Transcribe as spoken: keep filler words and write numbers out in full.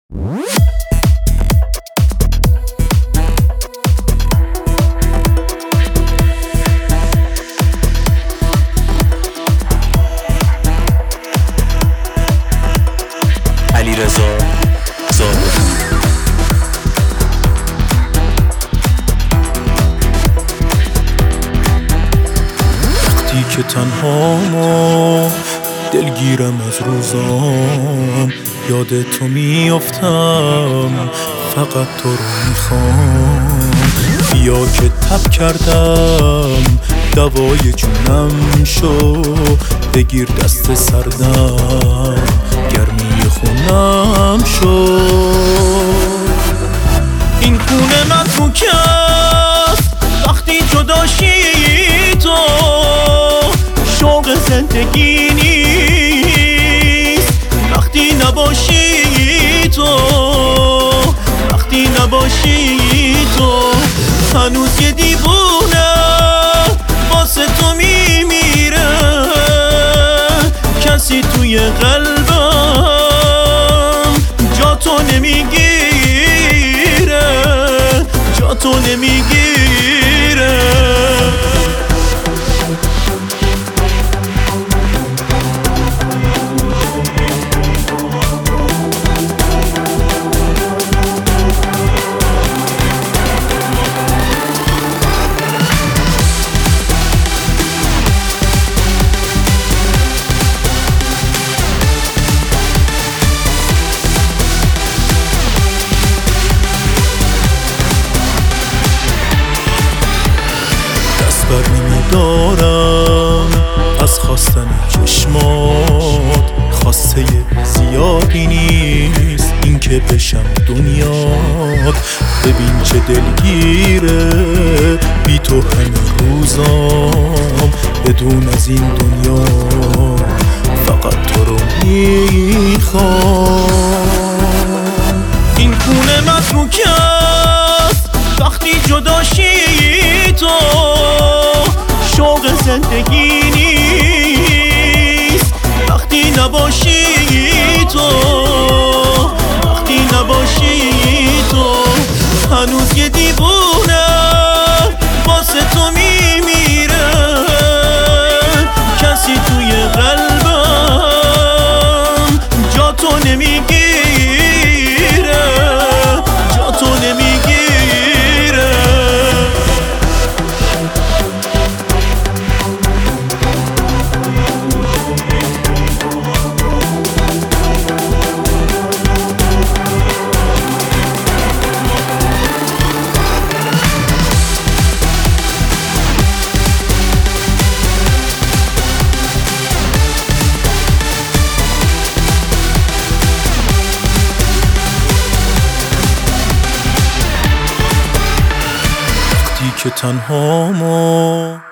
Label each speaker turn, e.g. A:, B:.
A: علیرضا زاهدی.
B: وقتی که تنهام دلگیرم از روزام، یاد تو میافتم، فقط تو رو میخوام. بیا که تب کردم، دوای جونم شو، بگیر دست سردم، گرمی خونم شو. این خونه متروک است وقتی جداشی تو، شوق زندگی نیست وقتی نباشی تو، وقتی نباشی تو. هنوز یه دیوونه واسه تو میمیره، کسی توی قلبم جا تو نمیگیره، جا تو نمیگیره. بر نمیدارم از خواستن چشمات، خواسته زیادی نیست این که بشم دنیات. ببین چه دلگیره بی تو همه روزام، بدون از این دنیا فقط تو رو میخوام. این خونه متروک است وقتی جداشی تو، شوق زندگی نیست وقتی نباشی تو، وقتی نباشی تو. هنوز یه دیوونه واسه تو میمیره، کسی توی قلبم جا تو نمیگیره، جا تو نمیگیره. که تنهامو